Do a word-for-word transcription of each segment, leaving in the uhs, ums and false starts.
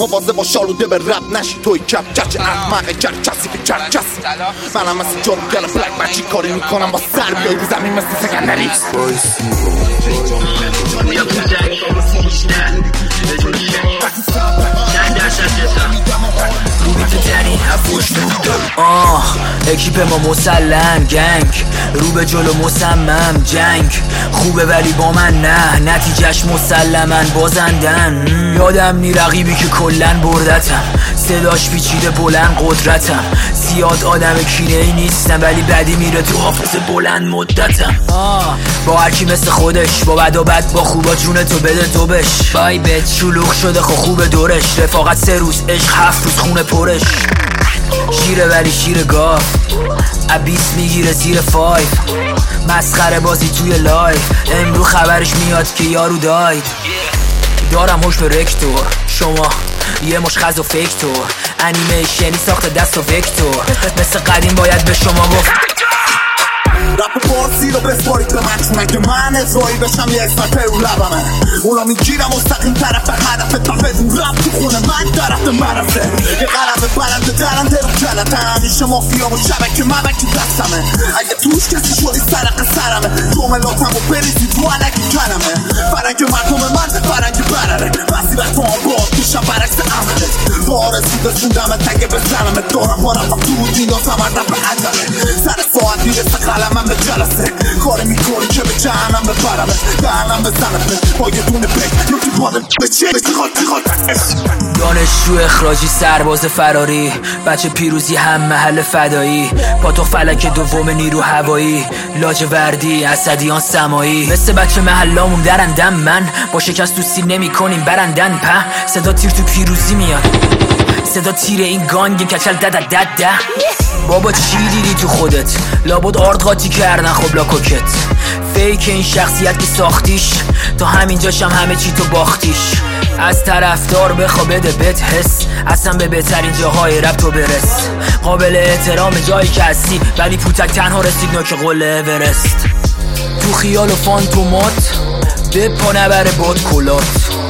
مواظب باش آلوده به رب نشی توی کپ چچ احمق گر کسی که چر کس منم مثل جاروگر بلک مچی کاری میکنم با سر بیای رو زمین مثل سکندری آه اکیپ ما مسلم گنگ رو به جلو مصمم جنگ خوبه ولی با من نه نتیجهش مسلمن بازندن یادم نی رقیبی که کلن بردتم صداش پیچیده بلند قدرتم زیاد آدم کینه ای نیستم ولی بدی میره تو حافظه بلند مدتم آه با هرکی مثل خودش با بد و بد با خوبا جون تو بده تو بش بای بد شلوغ شده خو خوب دورش رفاقت سه روز عشق هفت روز خونه پرش شیره ولی شیر گاف عبیس میگیره زیر فایف مسخره بازی توی لایف امرو خبرش میاد که یارو داید دارم هوش به رکتور شما یه مش خز و فکتور انیمیشنی ساخت دست و وکتور مثل قدیم باید به شما گفت رپ پارسی رو بسپارید به من چون اگه من اجرایی بشم یه اسنایپر رو لبمه اونا میگیرم مستقیم طرف هدفت و بدون رپ تو خونه من طرف مرسه یه قلم برنده درنده رو کلتم همیشه مافیا و شبکه مبکی دستمه اگه توش کسی شدی سرق سرمه جملاتم و بریزی تو علکی کلمه فرنگ مردم من فرنگ برره بسیبت تو هم باد میشم برعکس عملت بارزی بسوندم تگه بزنمه دارم بارم و تو دیندازم هردم به عجله سر ساعت میرسه قلمم به جلسه کاری میکنی که به جهنم ببرمه دهنم بزنمه با یه دونه بک رو تو بادم به چه بخواد بخواد دانشجو اخراجی سرباز فراری بچه پیروزی هم محل فدایی پاتوق فلک دوم نیرو هوایی لاجوردی اسدیان سمایی مثل بچه محلامون درندم من با شکست تو سیل نمی کنیم برندن په صدا تیر تو پیروزی میاد صدا تیر این گانگ کچل دد دد ده بابا چی دیدی تو خودت لابد آرد قاطی کردن خب لاکوکت فیک این شخصیت که ساختیش تا همینجاشم همه چی تو باختیش از طرفدار بخوا بده بهت حس اصلا به بهترین جاهای رپ تو برس قابل احترام جایی که هستی ولی پوتک تنها رسید نوک قله اورست تو خیال و فانتومات به پا نبره باد کلات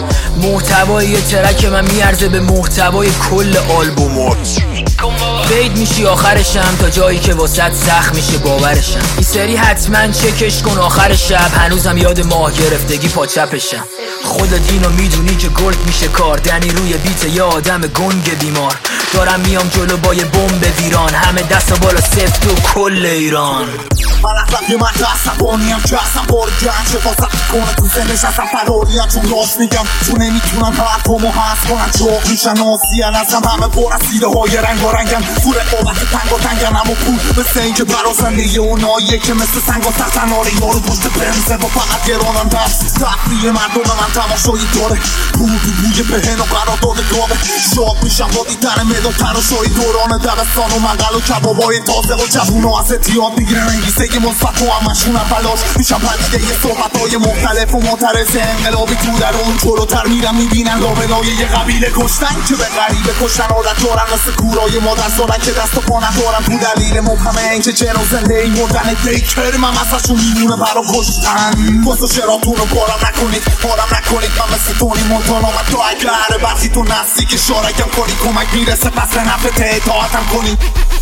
محتوای ترک من میارزه به محتوای کل آلبومات فید میشی آخرشم تا جایی که واسط سخت میشه باورشم این سری حتما چکش کن آخر شب هنوزم یاد ماه گرفتگی پا چپشم خودت اینو میدونی که گلد میشه کار دنی روی بیت یه آدم گنگ بیمار دارم میام جلو با یه بمب ویران همه دست بالا سفت و کل ایران من اصلا یه من دستم بانیم که اصلا باری گنج حفاظت کنه تو زنش اصلا فراریم چون راست میگم چون نمیتونم حرفامو حس کنن چاق میشن آسیان ازم همه پر از سیده های رنگ و رنگن تو رقابت تنگ و تنگن اما پول مثل این که برا زندگی اوناییه که مثل سنگ و سختن آره یارو پشت برمزه و فقط گرانم دست تفریه مردم من تماشایی داره بود بوی بهن و قرار داده گابه شاق میشم با دیدن مدال تراشایی دوران دبستان و منقل و کبابای تازه و جوون و از اتیاد میگیرن انگیزه که مثبت و همشونم بلاش میشم پدیده یه صحبتهای مختلف و معترض انقلابی تو در اون جلوتر میرم میبینن لابلای یه قبیله کشتن که به غریبه کشتن عادت دارن مثل کورای مادر زادن که دست و پا ندارن تو دلیل مبهم این که چرا زنده این مردن دیکر من ازشون میمونه برا کشتن واسه شراتون رو بارم نکنید بارم نکنید من مثل تونی مونتانا من تو اگه هر وقتی تو نزدیک شارکم کنی کمک میرسه پس به نفت اطاعتم کنی